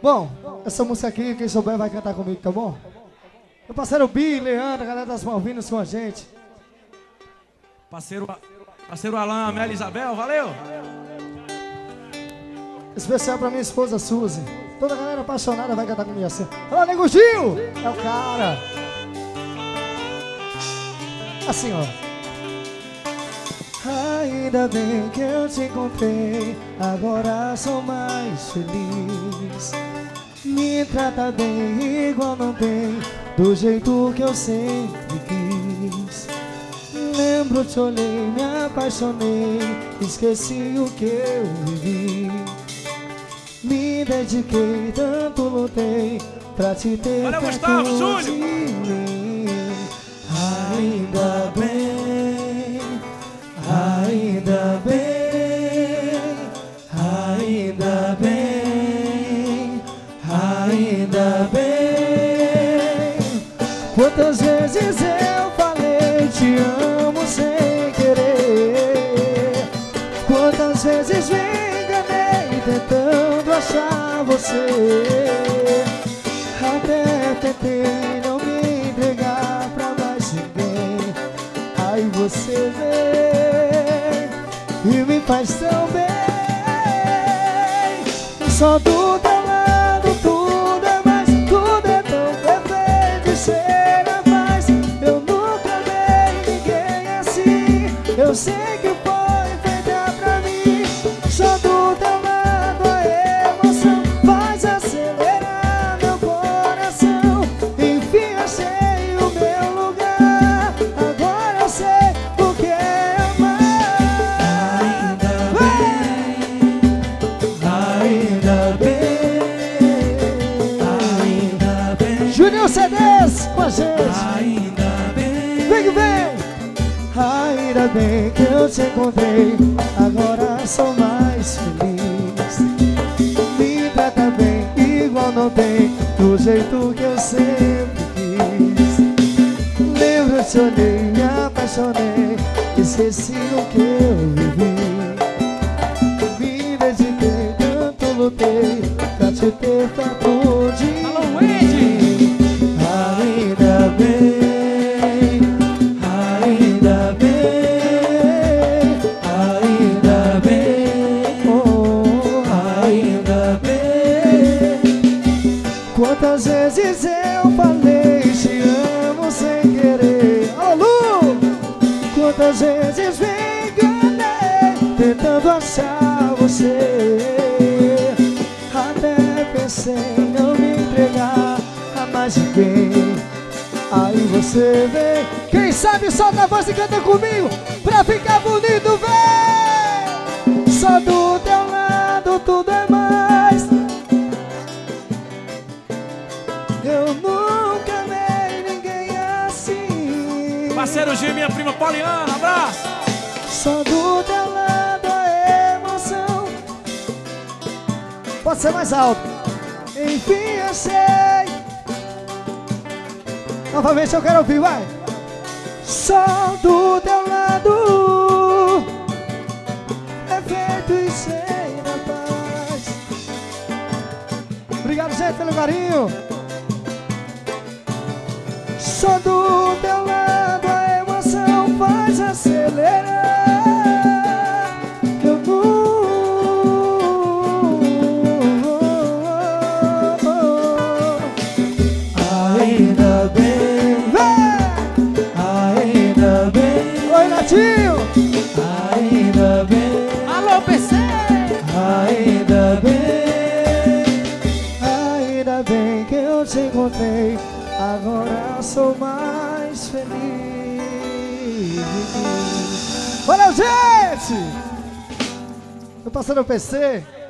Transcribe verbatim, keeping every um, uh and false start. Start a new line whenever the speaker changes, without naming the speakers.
Bom, essa música aqui, quem souber vai cantar comigo, tá bom? Meu parceiro Bi, Leandro, a galera das Malvinas com a gente.
Parceiro, parceiro Alain, Amélia e Isabel, valeu!
Especial pra minha esposa Suzy. Toda a galera apaixonada vai cantar comigo assim. Olá, Nego Gil! É o cara. Assim, ó. Ainda bem que eu te encontrei, agora sou mais feliz. Me trata bem igual não tem, do jeito que eu sempre quis. Lembro, te olhei, me apaixonei, esqueci o que eu vivi. Me dediquei, tanto lutei pra te ter
Valeu,
perto
Gustavo,
de
Júlio.
mim. Ainda bem, ainda bem, ainda bem, ainda bem. Quantas vezes eu falei te amo sem querer, quantas vezes me enganei tentando achar você. Até tentei não me entregar pra mais ninguém. Aí você vem e me faz tão bem. Só do teu lado tudo é mais, tudo é tão perfeito e cheira mais. Eu nunca amei ninguém assim, eu sei que foi feita pra mim. Só do teu lado a emoção faz acelerar meu coração. Enfim achei o meu lugar, agora eu sei o que é amar. Ainda bem, ainda bem. Juninho C Ds com a gente.
Ainda bem.
Vem que vem. Ainda bem que eu te encontrei, agora sou mais feliz. Me trata bem igual não tem, do jeito que eu sempre quis. Lembro, te olhei, me apaixonei, esqueci o que eu vivi. Me dediquei, tanto lutei pra te ter perto de mim.
Alô, Wendy!
Ainda bem, ainda bem, ainda bem, oh, ainda bem. Quantas vezes eu falei te amo sem querer. Alô, Lu! Quantas vezes me enganei tentando achar você. Até pensei em não me entregar a mais ninguém. Aí você vem, quem sabe solta a voz e canta comigo pra ficar bonito, vem! Só do teu lado tudo é mais. Eu nunca amei ninguém assim.
Parceiro Gil, minha prima Poliana, abraço!
Só do teu lado a emoção. Pode ser mais alto. Enfim achei. Novamente eu quero ouvir, vai. Só do teu lado é feito e cheio da paz. Obrigado, gente, pelo carinho. Só do teu lado a emoção faz acelerar. Eu não. Ainda bem, ainda bem. Oi, Natinho. Ainda bem.
Alô, P C!
Ainda bem, ainda bem que eu te encontrei, agora sou mais feliz. Valeu, gente! Tô passando o P C.